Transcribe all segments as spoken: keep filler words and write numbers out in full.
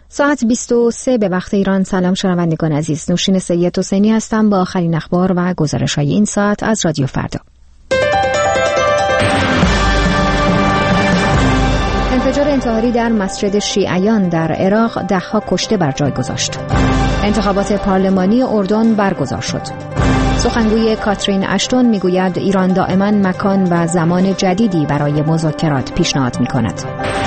ساعت بیست و سه به وقت ایران. سلام شنوندگان عزیز، نوشین سید حسینی هستم با آخرین اخبار و گزارش‌های این ساعت از رادیو فردا. انفجار انتحاری در مسجد شیعیان در عراق ده‌ها کشته بر جای گذاشت. انتخابات پارلمانی اردن برگزار شد. سخنگوی کاترین اشتون میگوید ایران دائما مکان و زمان جدیدی برای مذاکرات پیشنهاد می‌کند.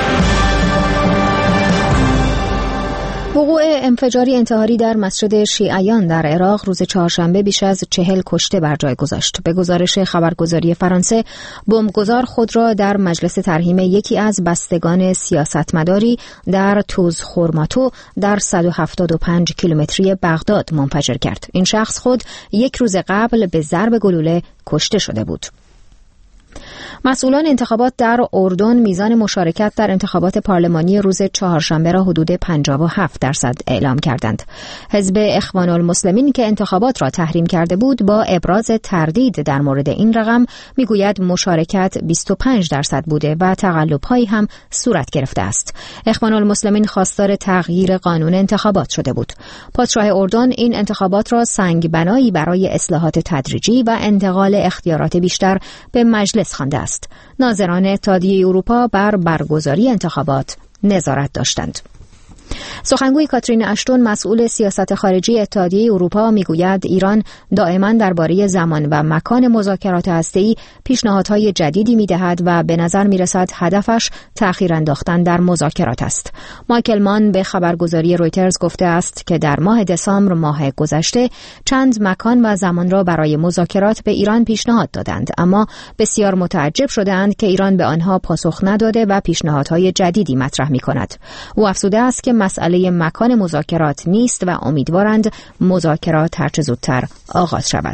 وقوع انفجاری انتحاری در مسجد شیعیان در عراق روز چهارشنبه بیش از چهل کشته بر جای گذاشت. به گزارش خبرگزاری فرانسه، بمبگذار خود را در مجلس ترحیم یکی از بستگان سیاستمداری در توز خورماتو در صد و هفتاد و پنج کیلومتری بغداد منفجر کرد. این شخص خود یک روز قبل به ضرب گلوله کشته شده بود. مسئولان انتخابات در اردن میزان مشارکت در انتخابات پارلمانی روز چهارشنبه را حدود پنجاه و هفت درصد اعلام کردند. حزب اخوان المسلمین که انتخابات را تحریم کرده بود با ابراز تردید در مورد این رقم میگوید مشارکت بیست و پنج درصد بوده و تقلب‌هایی هم صورت گرفته است. اخوان المسلمین خواستار تغییر قانون انتخابات شده بود. پادشاه اردن این انتخابات را سنگبنایی برای اصلاحات تدریجی و انتقال اختیارات بیشتر به مجلس خوانده است. ناظران اتحادیه اروپا بر برگزاری انتخابات نظارت داشتند. سخنگوی کاترین اشتون مسئول سیاست خارجی اتحادیه اروپا میگوید ایران دائما درباره زمان و مکان مذاکرات هسته‌ای پیشنهادهای جدیدی میدهد و به نظر میرسد هدفش تأخیر انداختن در مذاکرات است. مایکل مان به خبرگزاری رویترز گفته است که در ماه دسامبر ماه گذشته چند مکان و زمان را برای مذاکرات به ایران پیشنهاد دادند، اما بسیار متعجب شدند که ایران به آنها پاسخ نداده و پیشنهادهای جدیدی مطرح میکند. او افزوده است که مسئله مکان مذاکرات نیست و امیدوارند مذاکرات هرچه زودتر آغاز شود.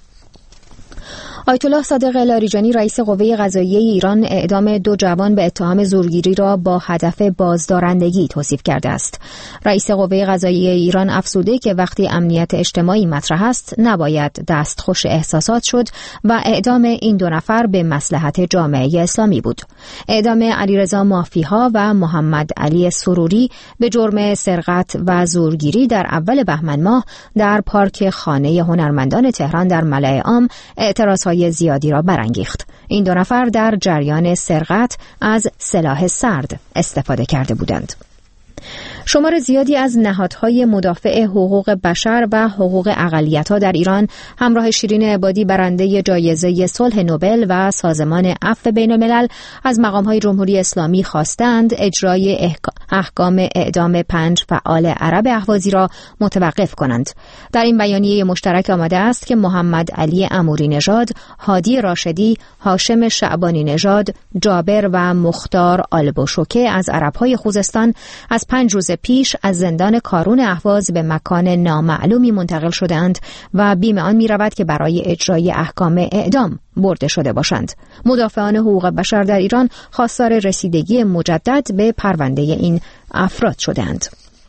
آیت الله صادق لاریجانی رئیس قوه قضاییه ایران اعدام دو جوان به اتهام زورگیری را با هدف بازدارندگی توصیف کرده است. رئیس قوه قضاییه ایران افزوده که وقتی امنیت اجتماعی مطرح است نباید دستخوش احساسات شد و اعدام این دو نفر به مصلحت جامعه اسلامی بود. اعدام علیرضا مافیها و محمد علی سروری به جرم سرقت و زورگیری در اول بهمن ماه در پارک خانه هنرمندان تهران در ملأ عام اعتراضهای زیادی را برانگیخت. این دو نفر در جریان سرقت از سلاح سرد استفاده کرده بودند. شمار زیادی از نهادهای مدافع حقوق بشر و حقوق اقلیت‌ها در ایران همراه شیرین عبادی برنده جایزه صلح نوبل و سازمان عفو بین‌الملل از مقام‌های جمهوری اسلامی خواستند اجرای احکام اعدام پنج فعال عرب اهوازی را متوقف کنند. در این بیانیه مشترک آمده است که محمد علی اموری نژاد، هادی راشدی، هاشم شعبانی نژاد، جابر و مختار آلبوشوکه از عرب‌های خوزستان از پنج روز پیش از زندان کارون اهواز به مکان نامعلومی منتقل شدند و بیم آن می رود که برای اجرای احکام اعدام برده شده باشند. مدافعان حقوق بشر در ایران خواستار رسیدگی مجدد به پرونده این افراد شدند.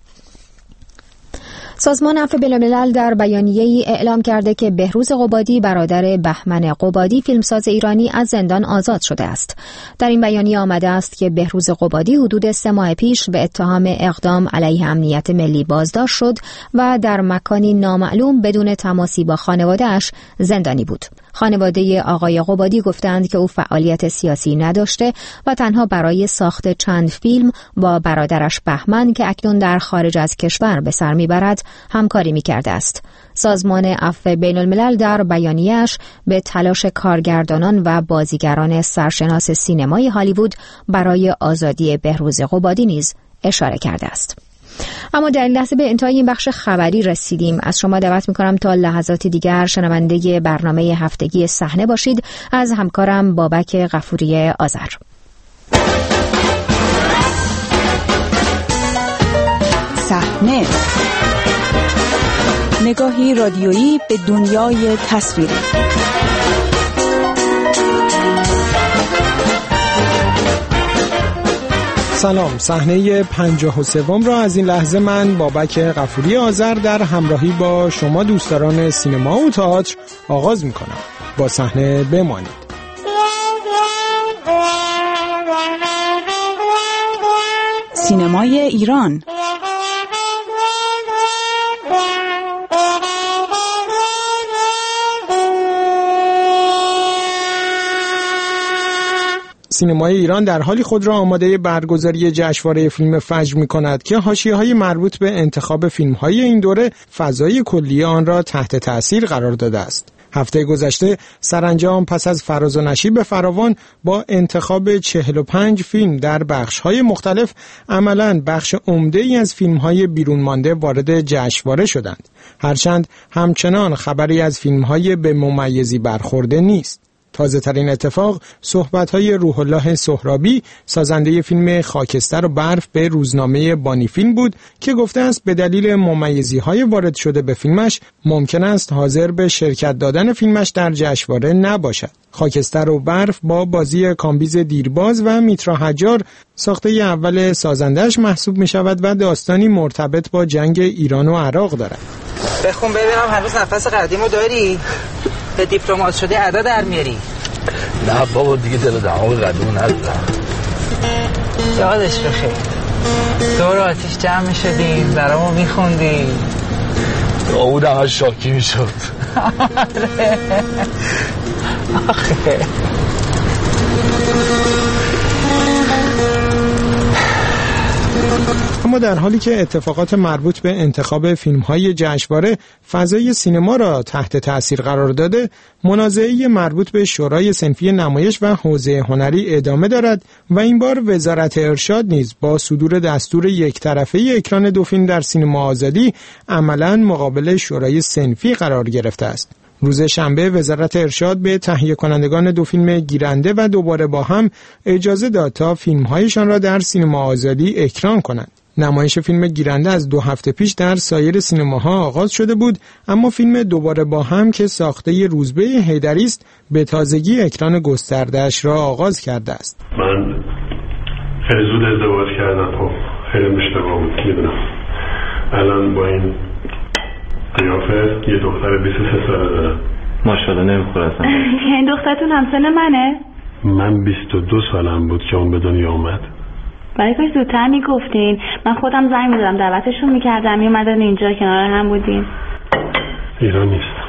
سازمان عفو بین‌الملل در بیانیه‌ای اعلام کرده که بهروز قبادی برادر بهمن قبادی فیلمساز ایرانی از زندان آزاد شده است. در این بیانیه آمده است که بهروز قبادی حدود سه ماه پیش به اتهام اقدام علیه امنیت ملی بازداشت شد و در مکانی نامعلوم بدون تماسی با خانواده‌اش زندانی بود. خانواده آقای قبادی گفتند که او فعالیت سیاسی نداشته و تنها برای ساخت چند فیلم با برادرش بهمن که اکنون در خارج از کشور به سر میبرد همکاری میکرده است. سازمان عفو بین‌الملل در بیانیه‌اش به تلاش کارگردانان و بازیگران سرشناس سینمای هالیوود برای آزادی بهروز قبادی نیز اشاره کرده است. اما در این لحظه به انتهای این بخش خبری رسیدیم. از شما دعوت می‌کنم تا لحظات دیگر شنونده برنامه هفتگی صحنه باشید از همکارم بابک غفوری آذر. صحنه، نگاهی رادیویی به دنیای تصویری. سلام، صحنه پنجاه و سوم را از این لحظه من بابک غفوری آذر در همراهی با شما دوستداران سینما و تئاتر آغاز می‌کنم. با صحنه بمانید. سینمای ایران، سینمای ایران در حالی خود را آماده برگزاری جشنواره فیلم فجر می‌کند که حاشیه‌های مربوط به انتخاب فیلم‌های این دوره فضای کلی آن را تحت تأثیر قرار داده است. هفته گذشته سرانجام پس از فراز و نشیب فراوان با انتخاب چهل و پنج فیلم در بخش‌های مختلف عملاً بخش عمده‌ای از فیلم‌های بیرون مانده وارد جشنواره شدند. هرچند همچنان خبری از فیلم‌های به ممیزی برخورده نیست. تازه ترین اتفاق صحبت‌های روح الله سهرابی سازنده فیلم خاکستر و برف به روزنامه بانی فیلم بود که گفته است به دلیل ممیزی‌های وارد شده به فیلمش ممکن است حاضر به شرکت دادن فیلمش در جشنواره نباشد. خاکستر و برف با بازی کامبیز دیرباز و میترا حجار ساخته اول سازنده‌اش محسوب می‌شود و داستانی مرتبط با جنگ ایران و عراق دارد. بخون ببینم هنوز نفس قدیمو داری؟ به دیپلمات شده ادا در میاری؟ نه بابا دیگه دل دماغ قدیمو ندارم. یادش بخیر دور آتیش جمع میشدیم برامو میخوندیم داود همش شاکی میشد. آخه اما در حالی که اتفاقات مربوط به انتخاب فیلم‌های جشنواره فضای سینما را تحت تأثیر قرار داده، منازعه مربوط به شورای صنفی نمایش و حوزه هنری ادامه دارد و این بار وزارت ارشاد نیز با صدور دستور یک طرفه اکران دو فیلم در سینما آزادی عملاً مقابل شورای صنفی قرار گرفته است. روز شنبه وزارت ارشاد به تهیه کنندگان دو فیلم گیرنده و دوباره با هم اجازه داد تا فیلم‌هایشان را در سینما آزادی اکران کنند. نمایش فیلم گیرنده از دو هفته پیش در سایر سینماها آغاز شده بود، اما فیلم دوباره با هم که ساخته روزبه حیدری است به تازگی اکران گسترده‌اش را آغاز کرده است. من خیلی زود ازدواج کردم، خب خیلی اشتباه بود میدونم. الان با این قیافه یه دختر بیست و سه ساله دارم. ماشاءالله نمیخوره اصلا. این دخترتون همسن منه؟ من بیست و دو سالم بود که اون به دنیا اومد. ولی کاش زودتر میگفتین، من خودم زنگ میدادم دعوتشون میکردم میومدن اینجا کنار هم بودیم. ایران نیست.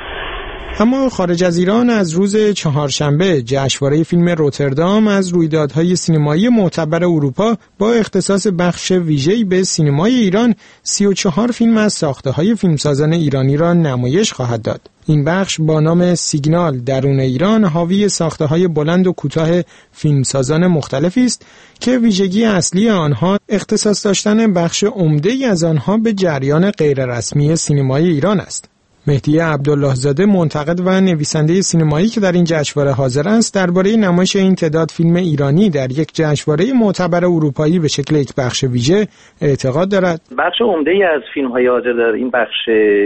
اما خارج از ایران از روز چهارشنبه جشنواره فیلم روتردام از رویدادهای سینمایی معتبر اروپا با اختصاص بخش ویژه‌ای به سینمای ایران سی و چهار فیلم از ساخته‌های فیلمسازان ایرانی را نمایش خواهد داد. این بخش با نام سیگنال درون ایران حاوی ساخته‌های بلند و کوتاه فیلمسازان مختلفی است که ویژگی اصلی آنها اختصاص داشتن بخش عمده‌ای از آنها به جریان غیررسمی سینمای ایران است. مهدی عبدالله زاده منتقد و نویسنده سینمایی که در این جشنواره حاضر است درباره نمایش این تعداد فیلم ایرانی در یک جشنواره معتبر اروپایی به شکل یک بخش ویژه اعتقاد دارد. بخش عمده‌ای از فیلم‌های حاضر در این بخش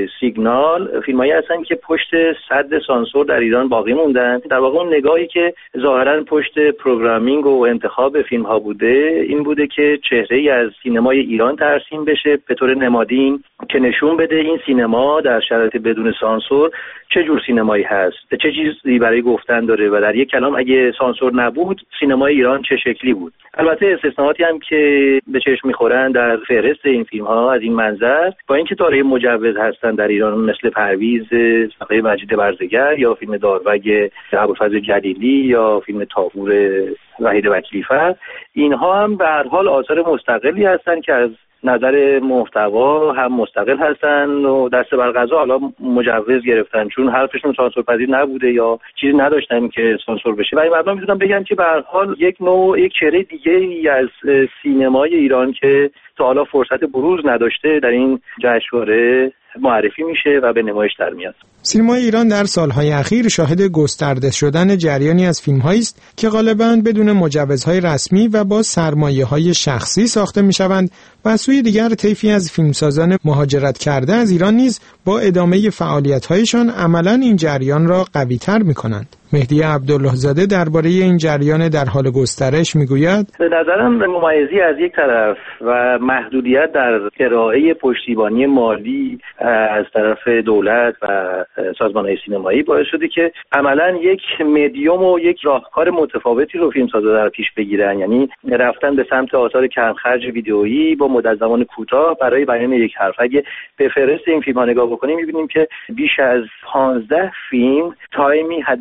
سیگنال فیلم‌هایی هستند که پشت سد سانسور در ایران باقی موندن. در واقع اون نگاهی که ظاهراً پشت پروگرامینگ و انتخاب فیلم‌ها بوده این بوده که چهره‌ای از سینمای ایران ترسیم بشه به طور نمادین که نشون بده این سینما در شرایط بدون سانسور چه جور سینمایی هست، چه چیزی برای گفتن داره و در یک کلام اگه سانسور نبود سینمای ایران چه شکلی بود. البته استثناءاتی هم که به چشم میخورن در فهرست این فیلم ها از این منظر با اینکه دارای مجوز هستن در ایران مثل پرویز آقای مجید برزگر یا فیلم داروگ ابوالفضل جلیلی یا فیلم تافور وحید وکیلی‌فر، اینها هم به هر حال آثار مستقلی هستن که از نظر محتوا هم مستقل هستن و دست بر قضا حالا مجوز گرفتن چون حرفشون سانسور پذیر نبوده یا چیزی نداشتن که سانسور بشه. ولی مردم میتونن بگن که به هر حال یک نوع یک چهره دیگه ای از سینمای ایران که تا حالا فرصت بروز نداشته در این جشنواره معرفی میشه و به نمایش در میاد. سینمای ایران در سالهای اخیر شاهد گسترده شدن جریانی از فیلم‌هایی است که غالباً بدون مجوزهای رسمی و با سرمایه‌های شخصی ساخته می‌شوند و از سوی دیگر طیفی از فیلمسازان مهاجرت کرده از ایران نیز با ادامه فعالیت‌هایشان عملاً این جریان را قوی‌تر می‌کنند. مهدی عبدالله زاده درباره این جریان در حال گسترش میگوید: به نظرم ممیزی از یک طرف و محدودیت در ارائه پشتیبانی مالی از طرف دولت و سازمان‌های سینمایی باعث شده که عملاً یک مدیوم و یک راهکار متفاوتی رو فیلمسازا در پیش بگیرن، یعنی رفتن به سمت آثار کم‌خرج ویدئویی با مدت زمان کوتاه برای بیان یک حرف. اگه به فهرست این فیلم‌ها نگاه بکنیم می‌بینیم که بیش از پانزده فیلم تایمی حداکثر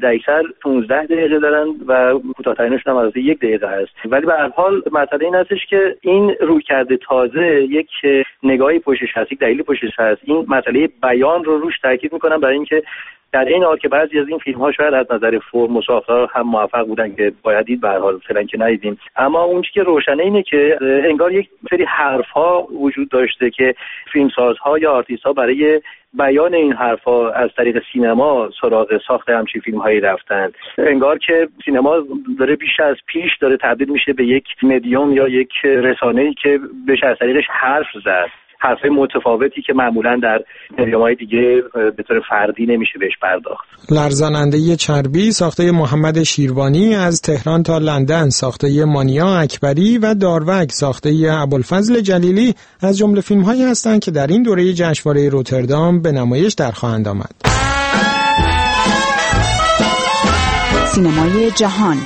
پانزده دقیقه دارن و کوتاه‌ترینشون هم البته یک دقیقه است. ولی به هر حال مسئله این هستش که این رویکرد تازه یک نگاهی پشتش هست، یک دلیلی پشتش هست. این مسئله بیان رو روش تاکید میکنم برای اینکه در این حال که بعضی از این فیلم ها شاید از نظر فرم و ساختار هم موفق بودن که باید دید، به هر حال فعلا که ندیدیم، اما اون چیزی که روشنه اینه که انگار یک سری حرف ها وجود داشته که فیلمسازها یا آرتیست ها برای بیان این حرفا از طریق سینما سراغ ساخت همچین فیلم‌هایی رفتن. انگار که سینما داره بیش از پیش داره تبدیل میشه به یک مدیوم یا یک رسانه‌ای که بشه از طریقش حرف زد، حرفای متفاوتی که معمولا در مدیوم‌های دیگه به طور فردی نمیشه بهش پرداخت. لرزاننده چربی ساخته محمد شیروانی، از تهران تا لندن ساخته مانیا اکبری و داروگ ساخته ابوالفضل جلیلی از جمله فیلم‌هایی هستند که در این دوره جشنواره روتردام به نمایش در خواهند آمد. سینمای جهان.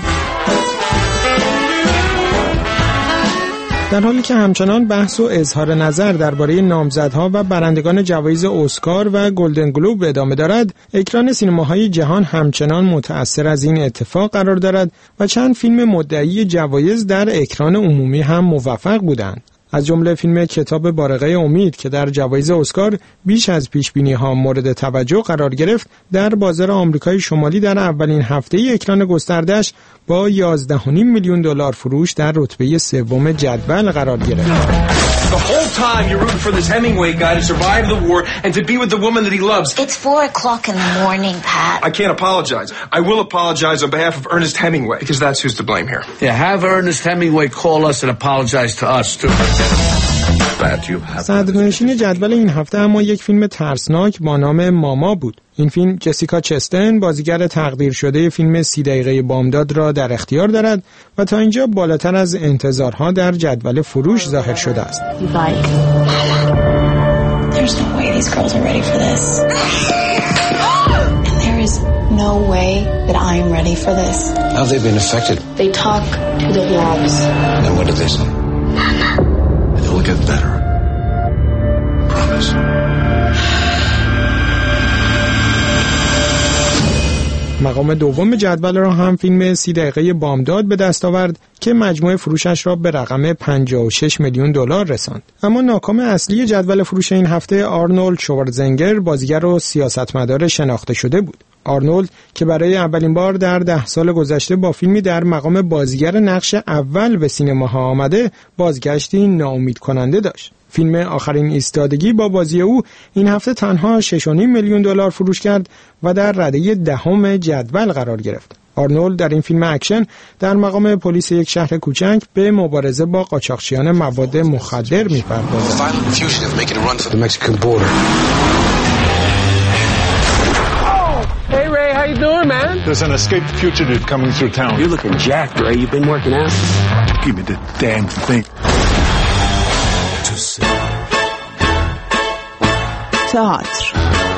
در حالی که همچنان بحث و اظهار نظر درباره نامزدها و برندگان جوایز اسکار و گلدن گلوب ادامه دارد، اکران سینماهای جهان همچنان متأثر از این اتفاق قرار دارد و چند فیلم مدعی جوایز در اکران عمومی هم موفق بودند. از جمله فیلم کتاب بارقه امید که در جوایز اسکار بیش از پیش‌بینی‌ها مورد توجه قرار گرفت، در بازار آمریکای شمالی در اولین هفته اکران گسترده‌اش با یازده و نیم میلیون دلار فروش در رتبه سوم جدول قرار گرفت. The whole time you're rooting for this Hemingway guy to survive the war and to be with the woman that he loves. It's four o'clock in the morning, Pat. I can't apologize. I will apologize on behalf of Ernest Hemingway because that's who's to blame here. Yeah, have Ernest Hemingway call us and apologize to us too. صدرنشین جدول این هفته اما یک فیلم ترسناک با نام ماما بود. این فیلم جسیکا چستن، بازیگر تقدیر شده فیلم سی دقیقه بامداد را در اختیار دارد و تا اینجا بالاتر از انتظارها در جدول فروش ظاهر شده است. No way that I am ready for this. How have they been affected? They talk to the walls. And what did they say? It will get better. Promise. مقام دوم جدول را هم فیلم سی دقیقه بامداد به دست آورد که مجموع فروشش را به رقم پنجاه و شش میلیون دلار رساند. اما ناکام اصلی جدول فروش این هفته آرنولد شوارزنگر، بازیگر و سیاستمدار شناخته شده بود. آرنولد که برای اولین بار در ده سال گذشته با فیلمی در مقام بازیگر نقش اول به سینماها آمده، بازگشتی ناامید کننده داشت. فیلم آخرین ایستادگی با بازی او این هفته تنها شش و نیم میلیون دلار فروش کرد و در رده دهم جدول قرار گرفت. آرنولد در این فیلم اکشن در مقام پلیس یک شهر کوچک به مبارزه با قاچاقچیان مواد مخدر می‌پردازد. Hey Ray, how you doing, man? There's an escaped fugitive coming through town. You're looking jacked, Ray. You been working out? Give me the damn thing. تئاتر.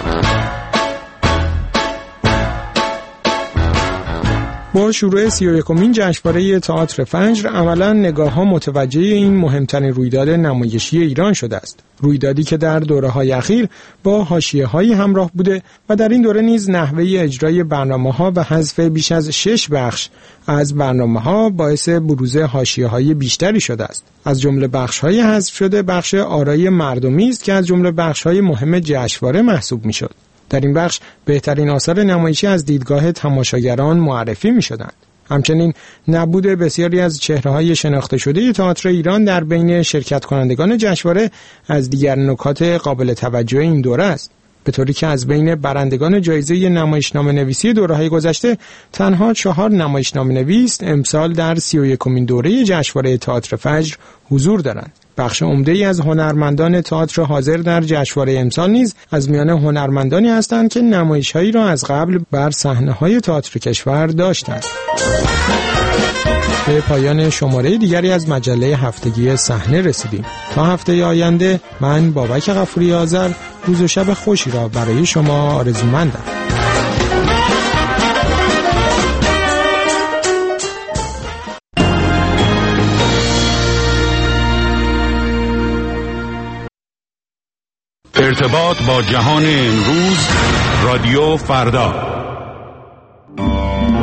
با شروع سی و یکمین جشنواره تئاتر فجر، عملاً نگاه‌ها متوجه این مهمترین رویداد نمایشی ایران شده است. رویدادی که در دوره‌های اخیر با حاشیه‌هایی همراه بوده و در این دوره نیز نحوه اجرای برنامه‌ها و حذف بیش از شش بخش از برنامه‌ها باعث بروز حاشیه‌های بیشتری شده است. از جمله بخش‌های حذف شده بخش آرای مردمی است که از جمله بخش‌های مهم جشنواره محسوب می‌شد. در این بخش بهترین آثار نمایشی از دیدگاه تماشاگران معرفی می شدند. همچنین نبود بسیاری از چهره‌های شناخته شده تئاتر ایران در بین شرکت کنندگان جشنواره از دیگر نکات قابل توجه این دوره است. به طوری که از بین برندگان جایزه نمایشنامه نویسی دوره‌های گذشته تنها چهار نمایشنامه نویس امسال در سی و یکمین دوره جشنواره تئاتر فجر حضور دارند. بخش عمده‌ای از هنرمندان تئاتر حاضر در جشنواره امسال نیز از میان هنرمندانی هستند که نمایش‌هایی را از قبل بر صحنه‌های تئاتر کشور داشتند. به پایان شماره دیگری از مجله هفتگی صحنه رسیدیم. تا هفته آینده من بابک غفوری آذر روز و شب خوشی را برای شما آرزومندم. ارتباط با جهان امروز، رادیو فردا.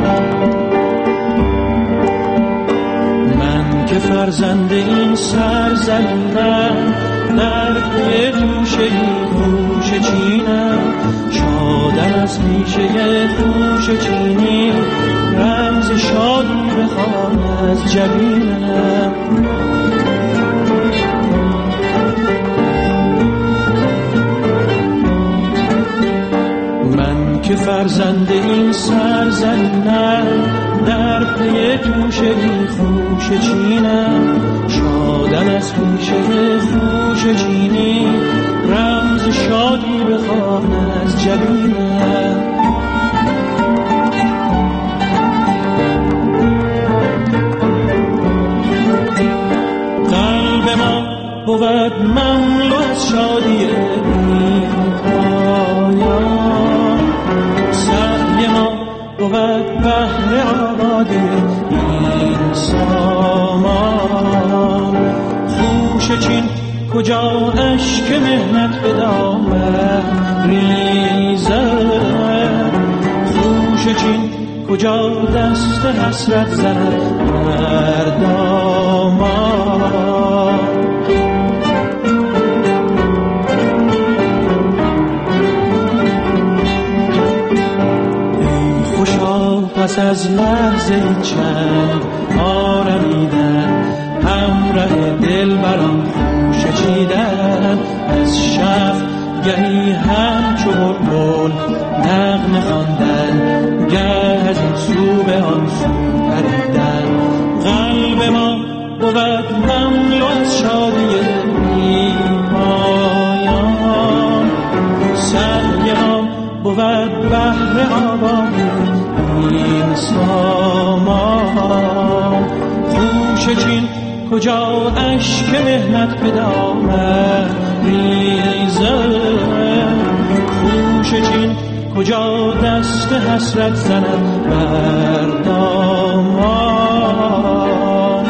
فرزند این سرزمینم، در پی توشه خوش چینم، شادم از پیشه خوش چینی، رمز شادی بخوان از جبینم. من که فرزند این سرزمینم، در پی توشه خوش چینم، شادم از پیشه خوش چینی، رمز شادی بخوان از جبینم. قلب ما بود مملو از شادی بی پایان، سعی ما بود بهر آبادی این سامان. خوش چین کجا اشک مهنت به دامن ریزد، خوش چین کجا دست حسرت زند بر دامان. ای خوشا پس از لحظه چند آرمیدن، همراه دل برام خوش چیدن، از شف گهی همچو بلبل نغمه خواندن، گه از این سو به آن سو پریدن. قلب ما بود مملو از شادی بی پایان، سعی ما بود بهر آبادی این سامان. خوش چین کجا اشک مهنت به دامن ریزد، خوش چین کجا دست حسرت زند بر دامان.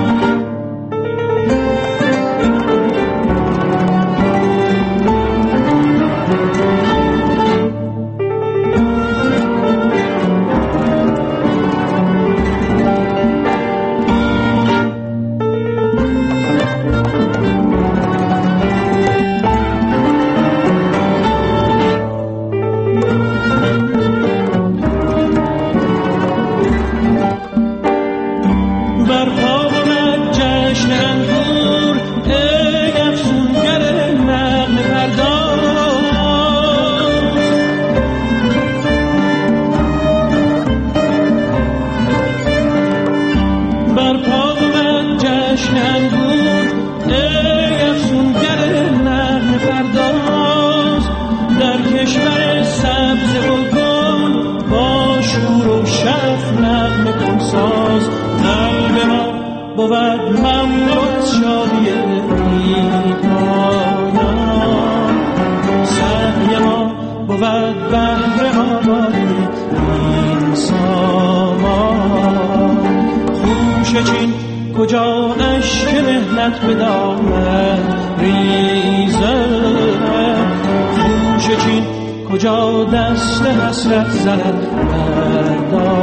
کجا اشک مهنت به دامن ریزد، خوش چین کجا دست حسرت زند بر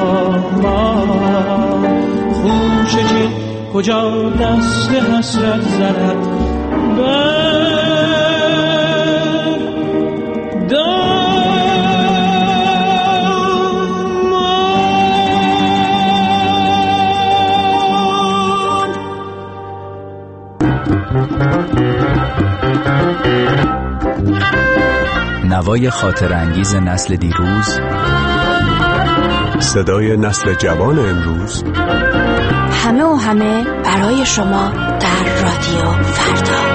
دامان. خوش چین کجا دست حسرت زند بر دامان. نوای خاطر انگیز نسل دیروز، صدای نسل جوان امروز، همه و همه برای شما در رادیو فردا.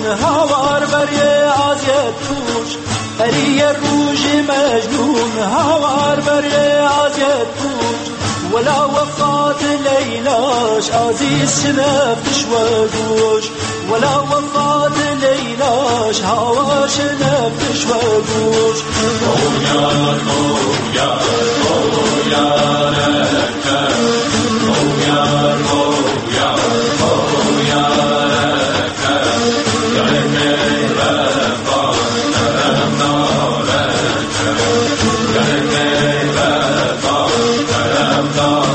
هوار بری آزیت پوش هری روج مجنون هوار بری آزیت پوش ولا وفات ليلاش عزيز شنفتش وجوش ولا وفات ليلاش هوا شنفتش وجوش خويا خويا خويا لك خويا خويا خويا لك يا ربي رفا كرمنا لك يا ربي رفا كرمنا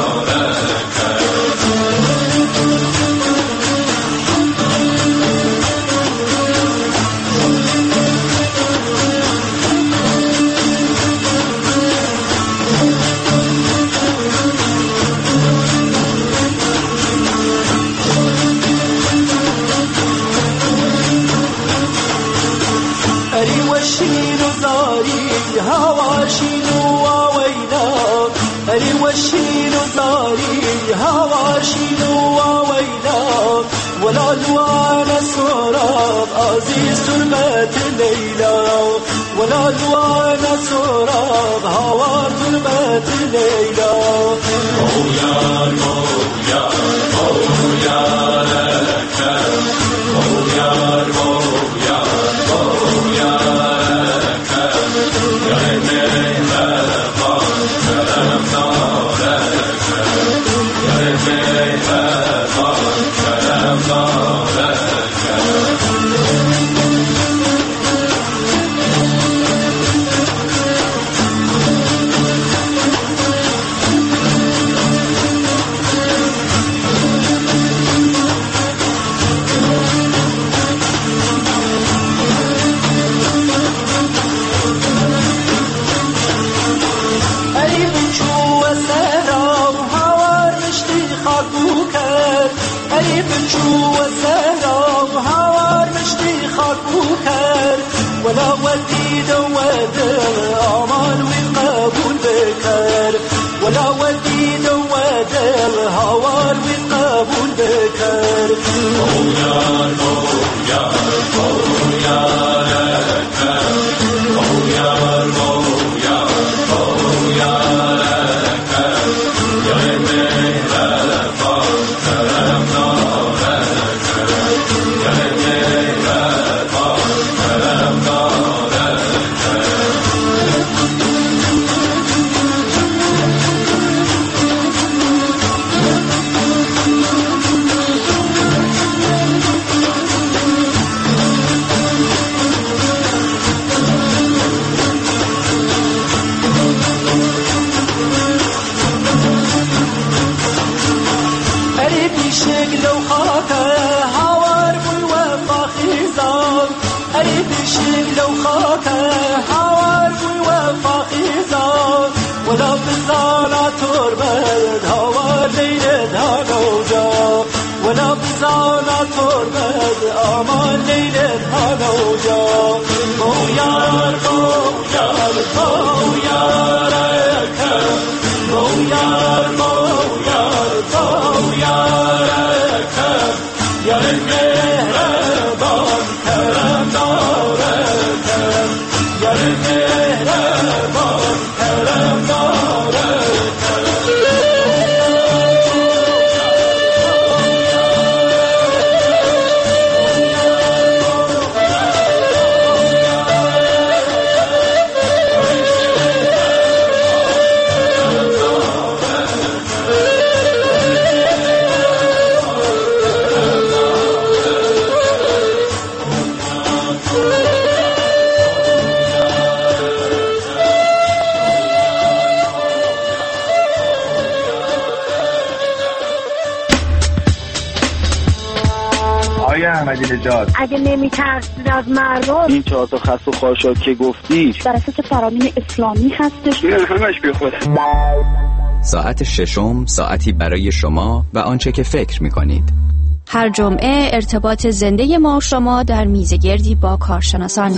هواشينو وويلا هري وشينو زاري هواشينو وويلا ولا دوانا سراب عزيز تربة ليلى ولا دوانا سراب هوا تربة ليلى خويا خويا خويا لك خويا خويا خويا ولا وديد ودل أمان وقبول بكر ولا وديد ودل هوار وقبول بكر خويا خويا خويا لك خويا خويا خويا لك يا ربي رفا كرمنا لك يا ربي رفا كرمنا ولا بزانا تربد هوا ليلة هنوجا ولا بزانا تربد آمان ليلة هنوجا خويا خويا خويا لك خويا خويا خويا لك يا المهربان كرمنا لك يا المهربان كرمنا احمدی نژاد اگه نمیترسید از مردم این چهار تا خس و خاشاک که گفتی در اساس فرامین اسلامی هستش نه همش بی خود. ساعت ششم ساعتی برای شما و آنچه که فکر می‌کنید. هر جمعه ارتباط زنده ما و شما در میزگردی با کارشناسان.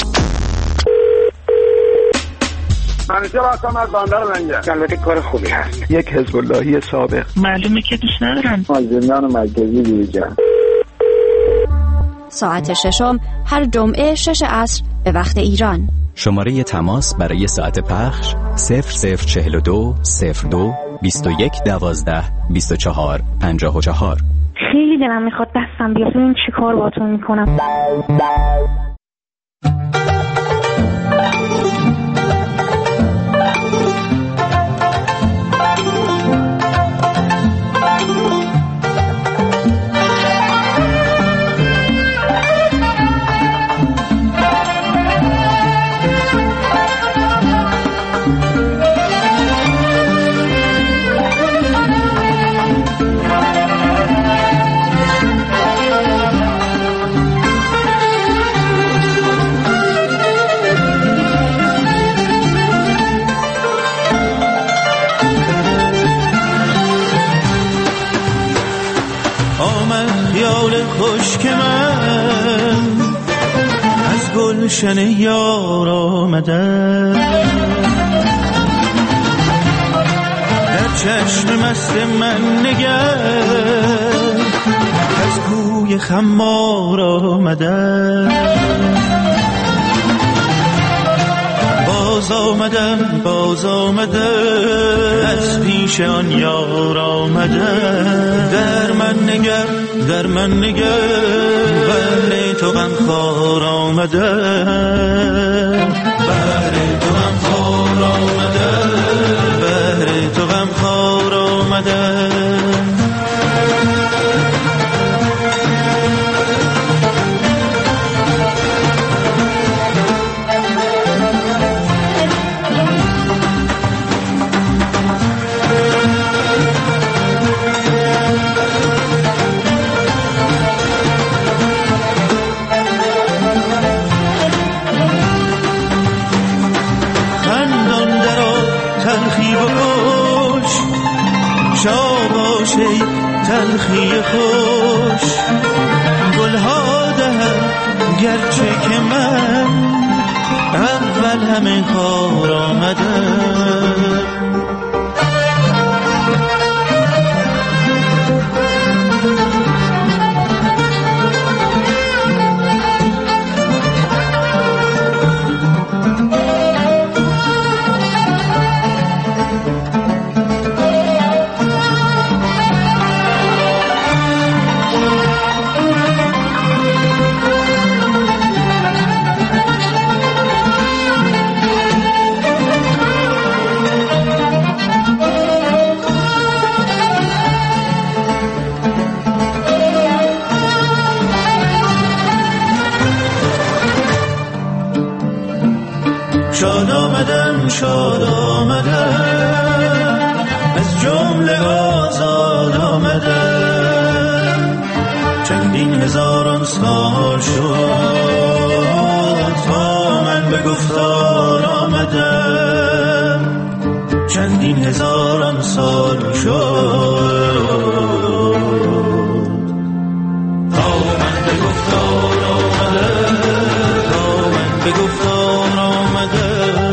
همیشه واسم از باندار منگه البته کار خوبی هست. یک حزب اللهی سابق معلومه که دوست ندارن از زندان مرکزی بیرون. ساعت ششم هر جمعه شش عصر به وقت ایران. شماره تماس برای ساعت پخش صفر صفر چهل و دو صفر دو بیست و یک دوازده بیست و چهار پنجاه و چهار. خیلی دلم میخواد دستم بیاد ببینم چی کار باتون میکنم. خوش من از گلشن یار آمده، در چشم مست من نگر از کوی خمار آمده. باز آمدم باز آمده از پیش آن یار آمده. در من نگر در من نگر بهر تو غمخوار آمده. بهر تو غمخوار آمده بهر تو غمخوار آمده. شاباشی تلخی خوش گلها دهر گرچه که من اول همه کار آمده. شاد آمدم شاد آمدم از جمله آزاد آمدم. چندین هزاران سال شد تا من به گفتار آمدم. چندین هزاران سال شد تا من به گفتار آمدم. تا من به گفتار آمدم.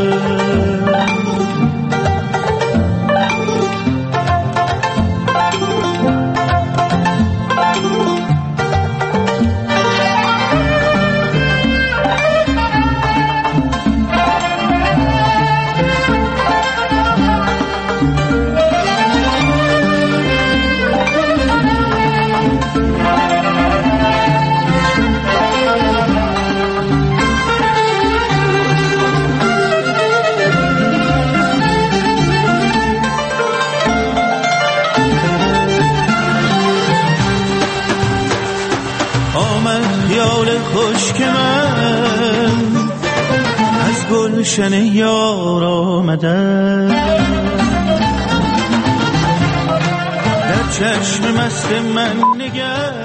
خوش که من از گلشن یار آمده، در چشم مست من نگر.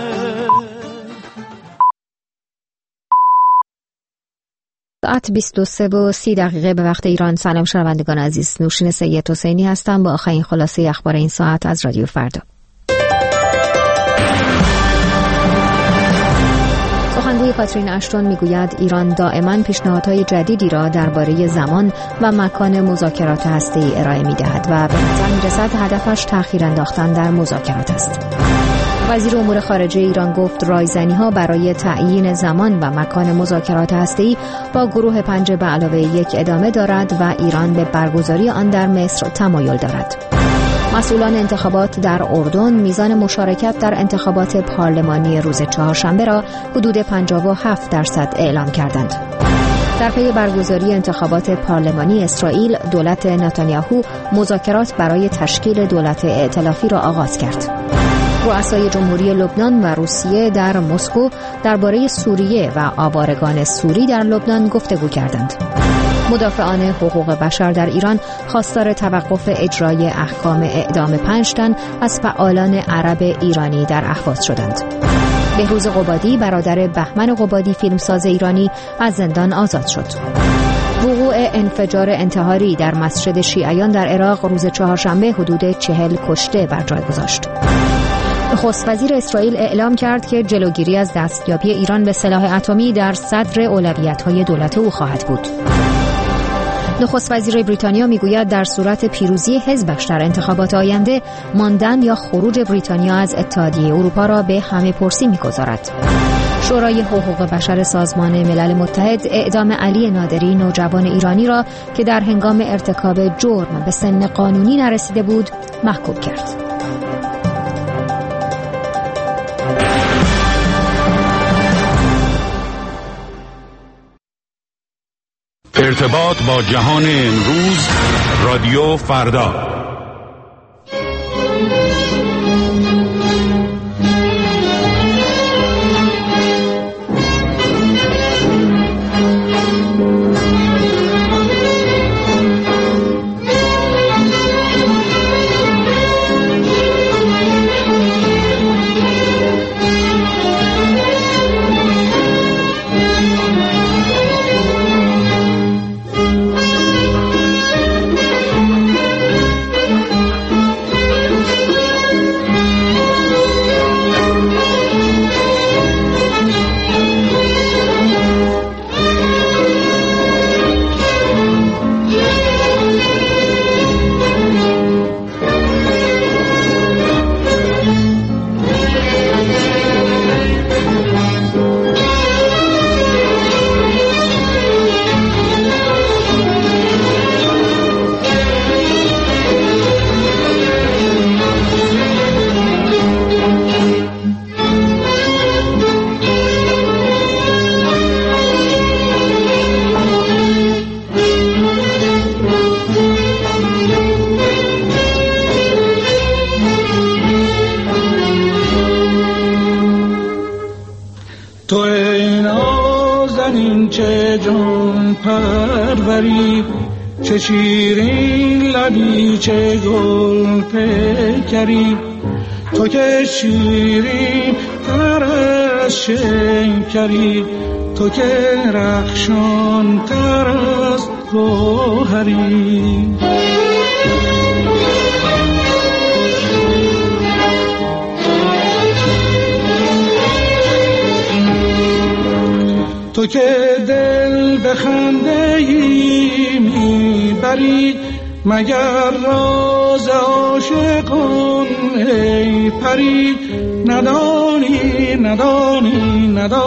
ساعت بیست و سه و سی دقیقه به وقت ایران. سلام شنوندگان عزیز، نوشین سید حسینی هستم با آخرین خلاصه اخبار این ساعت از رادیو فردا. سخنگوی کاترین اشتون میگوید ایران دائما پیشنهادهای جدیدی را درباره زمان و مکان مذاکرات هسته‌ای ارائه می‌دهد و به نظر می‌رسد هدفش تأخیر انداختن در مذاکرات است. وزیر امور خارجه ایران گفت رایزنی‌ها برای تعیین زمان و مکان مذاکرات هسته‌ای با گروه پنج به علاوه یک ادامه دارد و ایران به برگزاری آن در مصر تمایل دارد. مسئولان انتخابات در اردن میزان مشارکت در انتخابات پارلمانی روز چهارشنبه را حدود پنجاه و هفت درصد اعلام کردند. در پی برگزاری انتخابات پارلمانی اسرائیل، دولت نتانیاهو مذاکرات برای تشکیل دولت ائتلافی را آغاز کرد. رؤسای جمهوری لبنان و روسیه در مسکو درباره سوریه و آوارگان سوری در لبنان گفتگو کردند. مدافعان حقوق بشر در ایران خواستار توقف اجرای احکام اعدام پنج تن از فعالان عرب ایرانی در اهواز شدند. بهروز قبادی برادر بهمن قبادی فیلمساز ایرانی از زندان آزاد شد. وقوع انفجار انتحاری در مسجد شیعیان در عراق روز چهارشنبه حدود چهل کشته بر جای گذاشت. نخست وزیر اسرائیل اعلام کرد که جلوگیری از دستیابی ایران به سلاح اتمی در صدر اولویت‌های دولت او خواهد بود. نخست وزیر بریتانیا میگوید در صورت پیروزی حزبش در انتخابات آینده ماندن یا خروج بریتانیا از اتحادیه اروپا را به همه پرسی میگذارد. شورای حقوق بشر سازمان ملل متحد اعدام علی نادری نوجوان ایرانی را که در هنگام ارتکاب جرم به سن قانونی نرسیده بود محکوم کرد. ارتباط با جهان امروز، رادیو فردا. تو ای نازنین چه جان پروری، چه شیرین لبی چه گل پیکری، تو که شیرین تر از شکری، تو که رخشان تر از گوهری. تو که دل به خنده ای میبری، مگر راز عاشقان ای پری، ندانی ندانی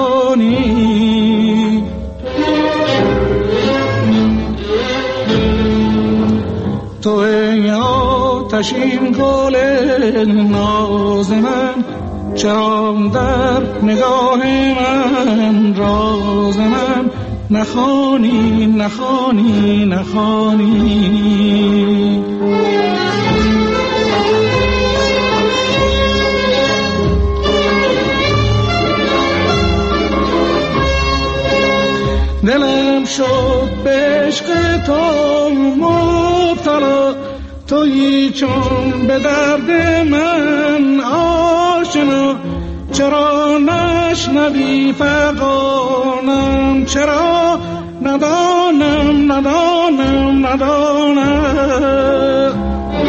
ندانی. تو ای آتشین گل ناز من، چرا در نگاه من راز من نخوانی نخوانی نخوانی. دلم شد به عشق تو مبتلا، تویی چون به درد من آشنا. چرا نشنوی فغانم، چرا ندانم ندانم ندانم.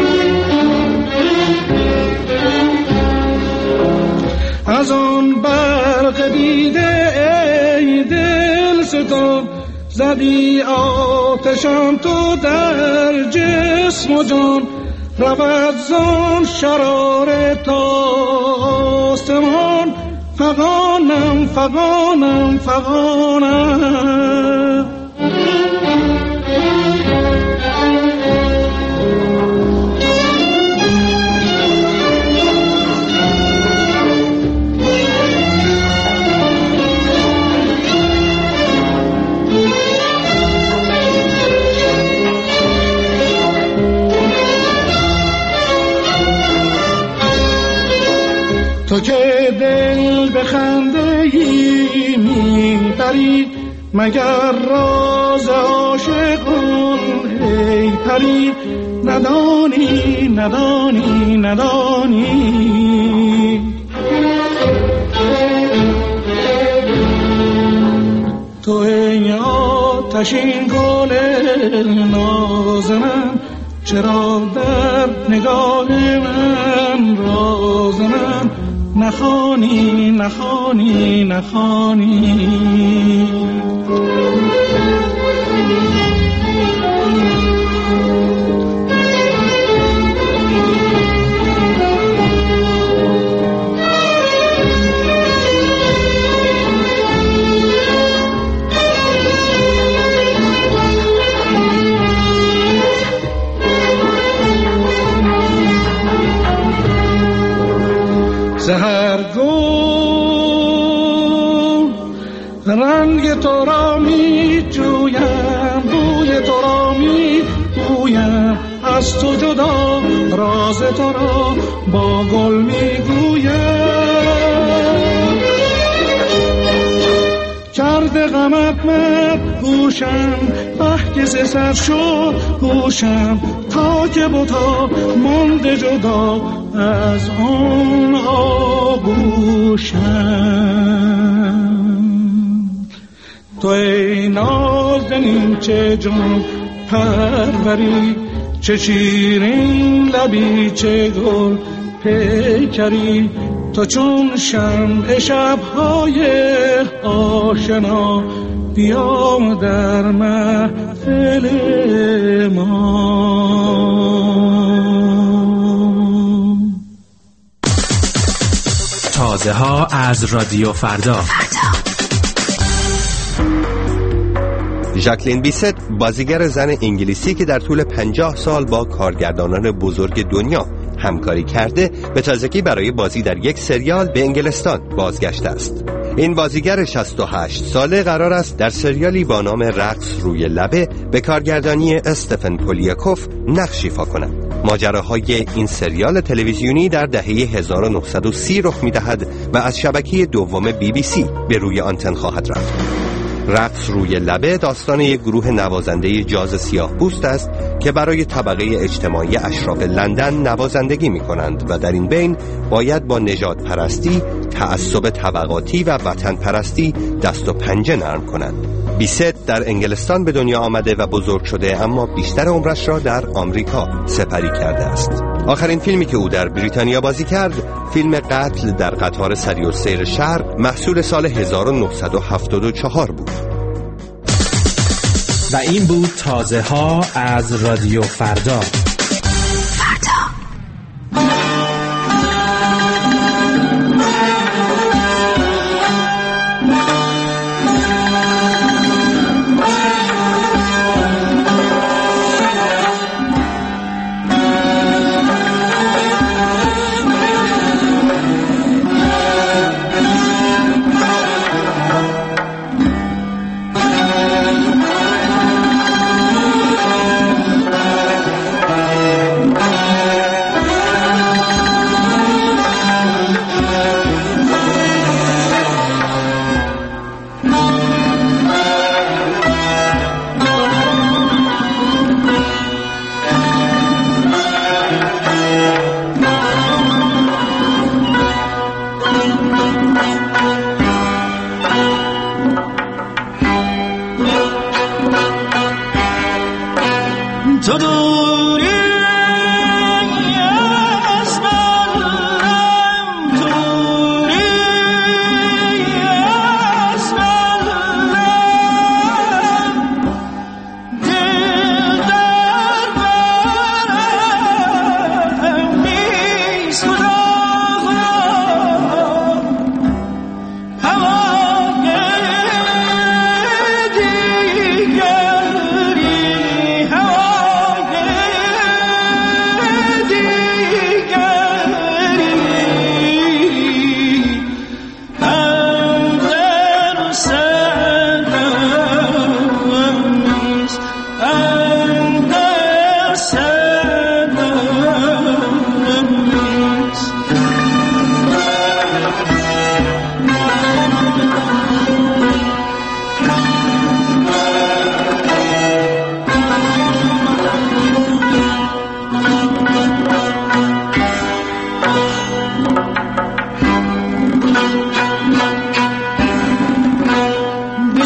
از آن برق دیده ای دل ستان، زدی آتشم تو در جسم و جان. رود زان شرار تا آستمان فغانم فغانم فغانم. تو که دل به خنده ای میبری مگر راز عاشقان ای پری ندانی ندانی ندانی. تو ای آتشین گل ناز من چرا در نگاه من راز من نخوانی نخوانی نخوانی. سحرگون رنگ تو را می جویم بوی تو را می بویم از تو جدا راز تو را با گل می گویم. کرده غمت من گوشم بحکس سر شد گوشم تا که بتا مانده جدا از آن آغوشم. تو ای نازنین چه جان پروری چه شیرین لبی چه گل پیکری. تو چون شمع شب‌های آشنا بیا در محفل ما. تازه ها از رادیو فردا. ژاکلین بیست بازیگر زن انگلیسی که در طول پنجاه سال با کارگردانان بزرگ دنیا همکاری کرده به تازگی برای بازی در یک سریال به انگلستان بازگشته است. این بازیگر شصت و هشت ساله قرار است در سریالی با نام رقص روی لبه به کارگردانی استفن پولیاکوف نقش ایفا کند. ماجراهای این سریال تلویزیونی در دهه هزار و نهصد و سی رخ می‌دهد و از شبکه دوم بی بی سی به روی آنتن خواهد رفت. رقص روی لبه داستان یک گروه نوازنده جاز سیاه‌پوست است که برای طبقه اجتماعی اشراف لندن نوازندگی می‌کنند و در این بین باید با نژاد پرستی، تعصب طبقاتی و وطن پرستی دست و پنجه نرم کنند. بیست در انگلستان به دنیا آمده و بزرگ شده اما بیشتر عمرش را در آمریکا سپری کرده است. آخرین فیلمی که او در بریتانیا بازی کرد فیلم قتل در قطار سری السیر شرق محصول سال هزار و نهصد و هفتاد و چهار بود. و این بود تازه ها از رادیو فردا.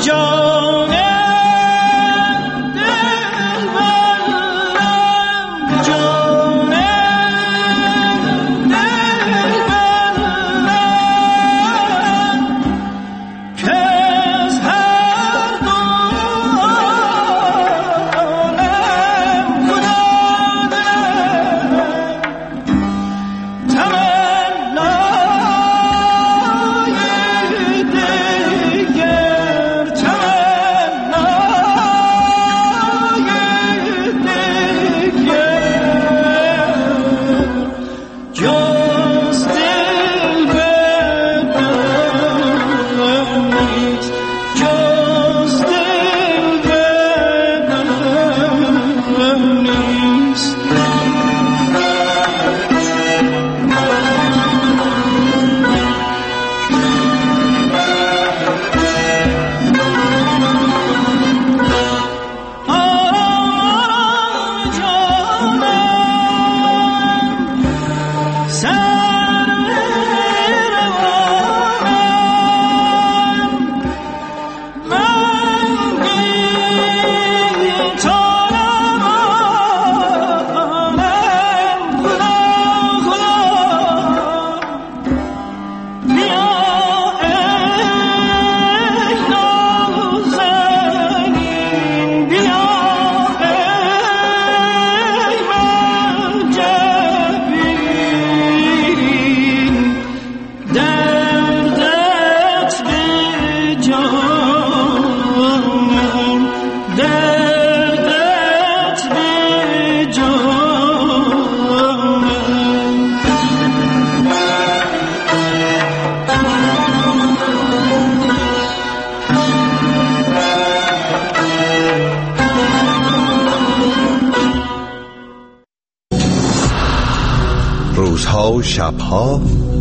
روزها و شبها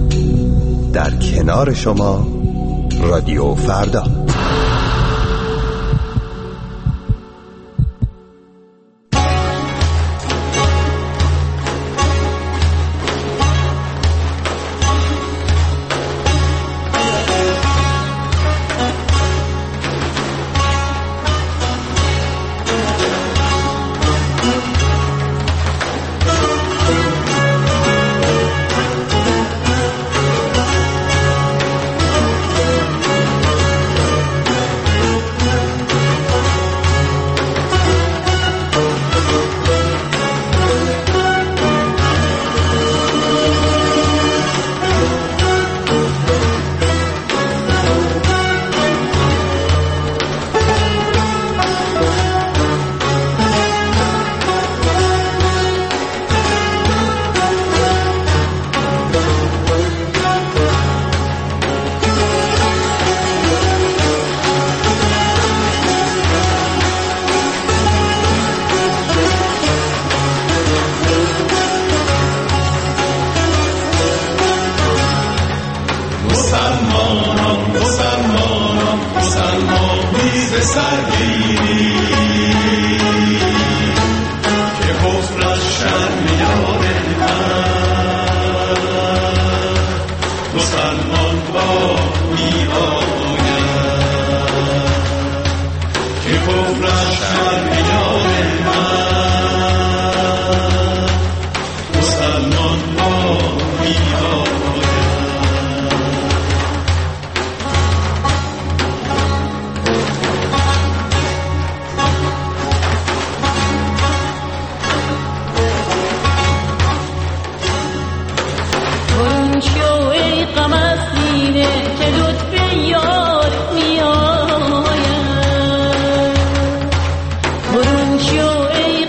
در کنار شما رادیو فردا. برون شو ای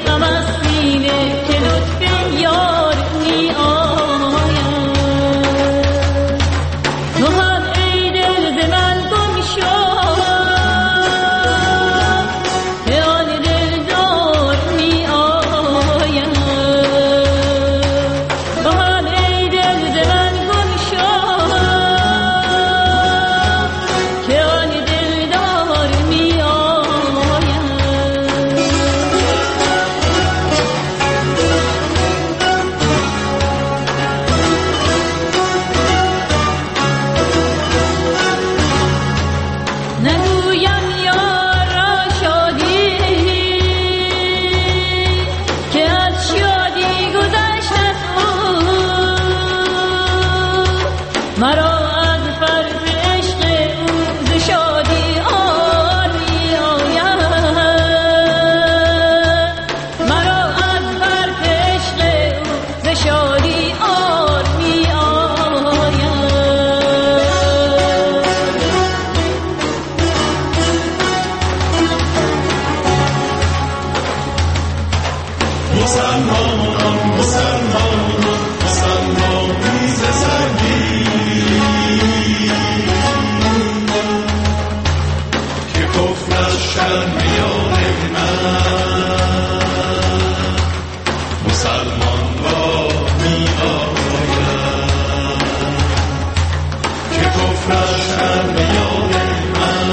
مسلمانان مسلمانان مسلمانی ز سرگیر که کفر از شرم میان من مسلمان را می آید که کفر از شرم میان من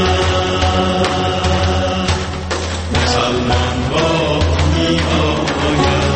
مسلمان را می آید.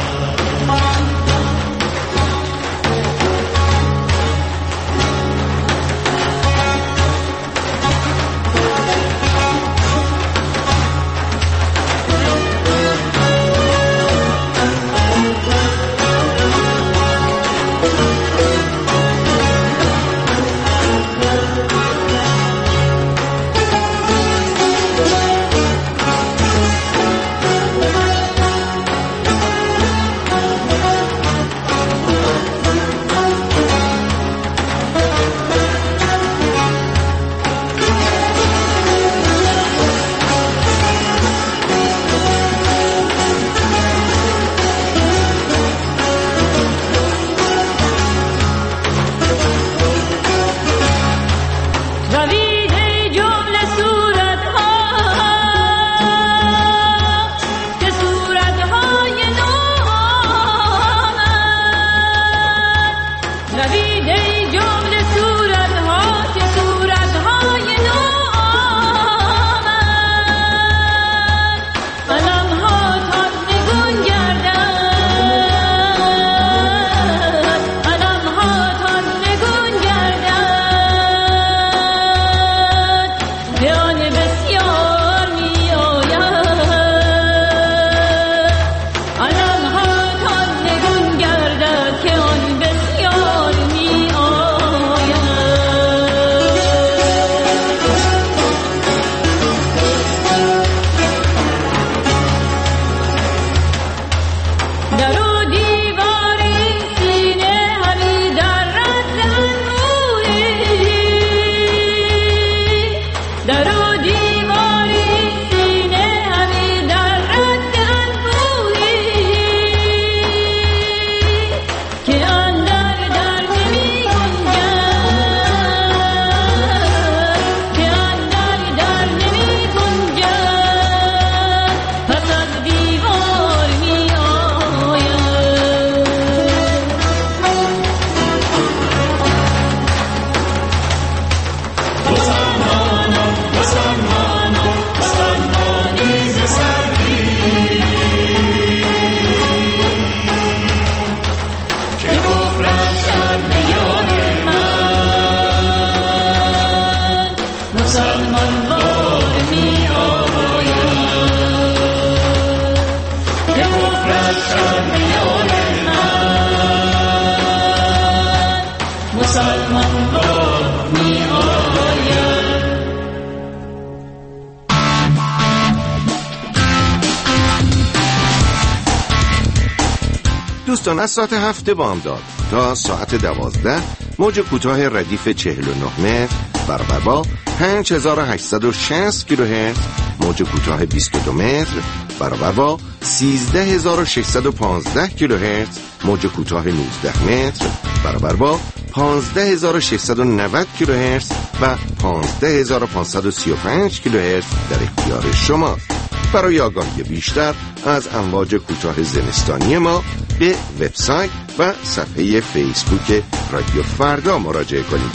دوستان از ساعت هفت بامداد تا ساعت دوازده موج کوتاه ردیف چهل و نه متر برابر با پنج هزار و هشتصد و شصت کیلوهرتز، موج کوتاه بیست و دو متر برابر با سیزده هزار و ششصد و پانزده کیلوهرتز، موج کوتاه نوزده متر برابر با پانزده هزار و ششصد و نود کیلوهرتز و پانزده هزار و پانصد و سی و پنج کیلوهرتز در اختیار شما. برای آگاهی بیشتر از امواج کوتاه زمستانی ما به وبسایت و صفحه فیسبوک رادیو فردا مراجعه کنید.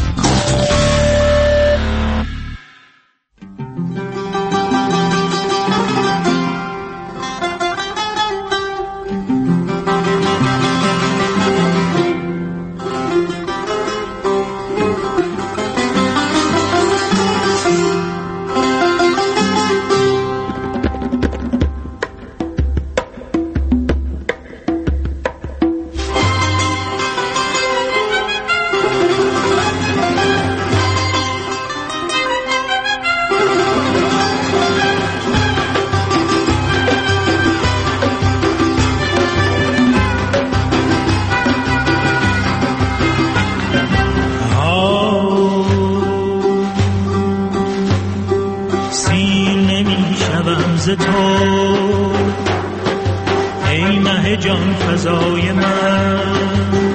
ز تو ای مه جان فضای من،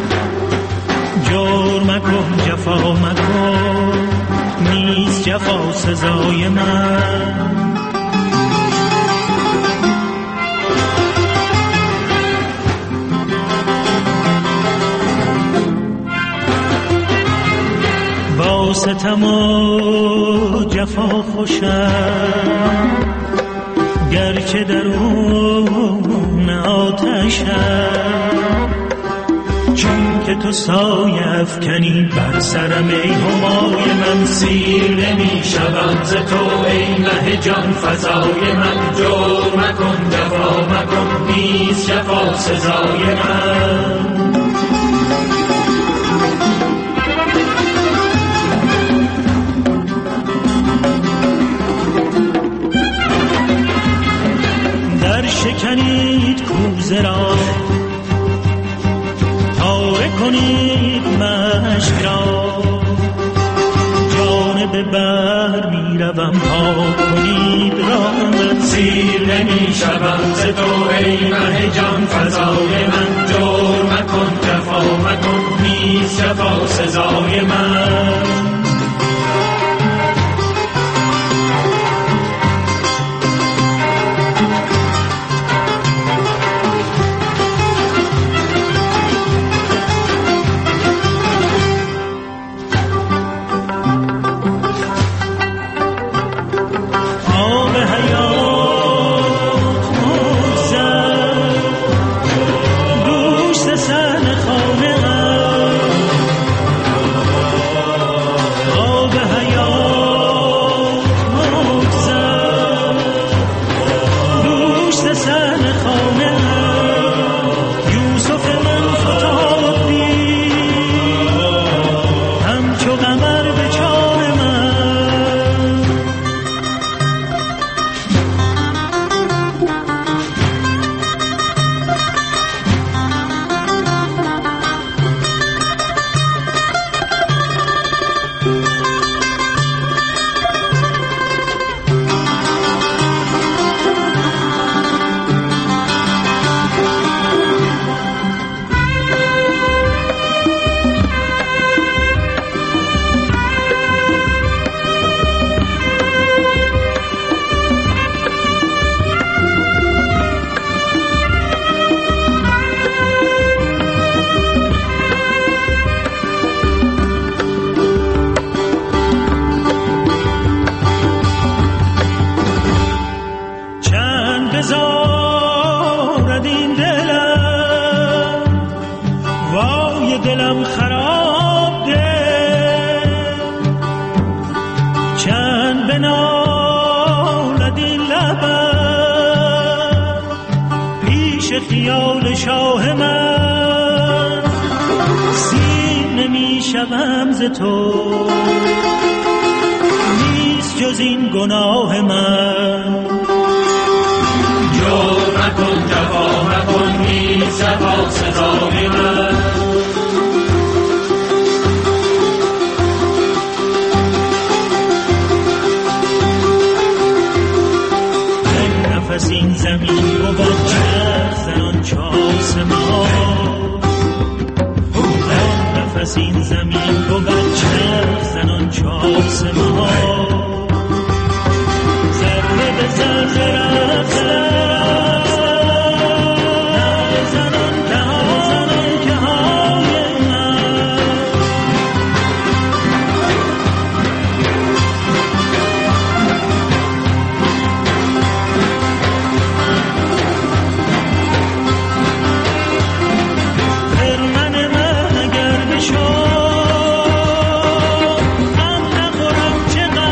جور مکن جفا مکن، نیست جفا سزای من. با ستم و جفا خوشم، گرچه درون آتشم، چون که تو سایه افکنی بر سرم ای همای من، سیر نمی شوم ز تو ای مه جان فضای من، جور مکن جفا مکن، نیست جفا سزای من. شکنید کوزه را، پاره کنید مشک را، جانب بر می روم پاک کنید راه من، سیر نمی شوم ز تو ای مه جان فضای من، جور مکن جفا مکن، نیست جفا سزای من. خیال شاه من، سیر نمی شوم ز تو، نیست جز این گناه من. جور مکن جفا مکن، نیست جفا سزای من. نفس این زمین بود چرخ زنان چه آسمان، نفس این زمین بود چرخ زنان چه آسمان، ذره به ذره رفتن زنان که ها زنان که های من. غم نخورم چه غم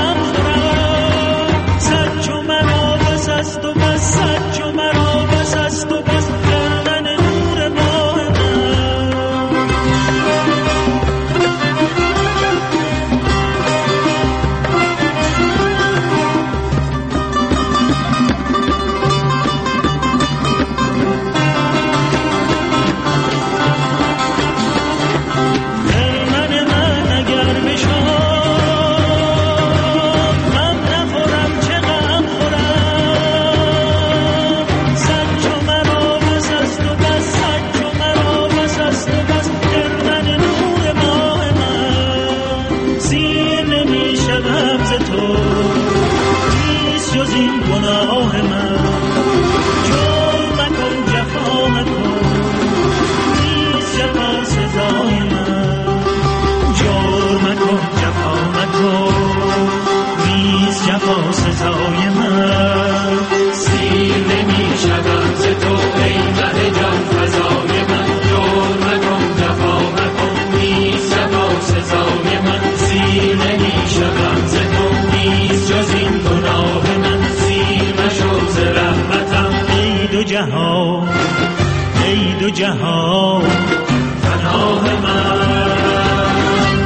جهان ای دو جهان پناه من.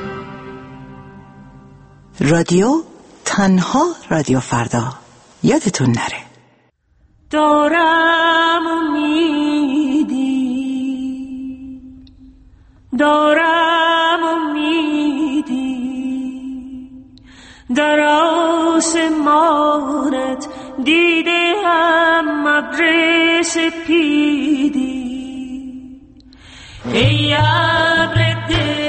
رادیو تنها رادیو فردا، یادتون نره. دارم امیدی دارم امیدی در آسمانت دیده هم ابر سپیدی ای ابر دل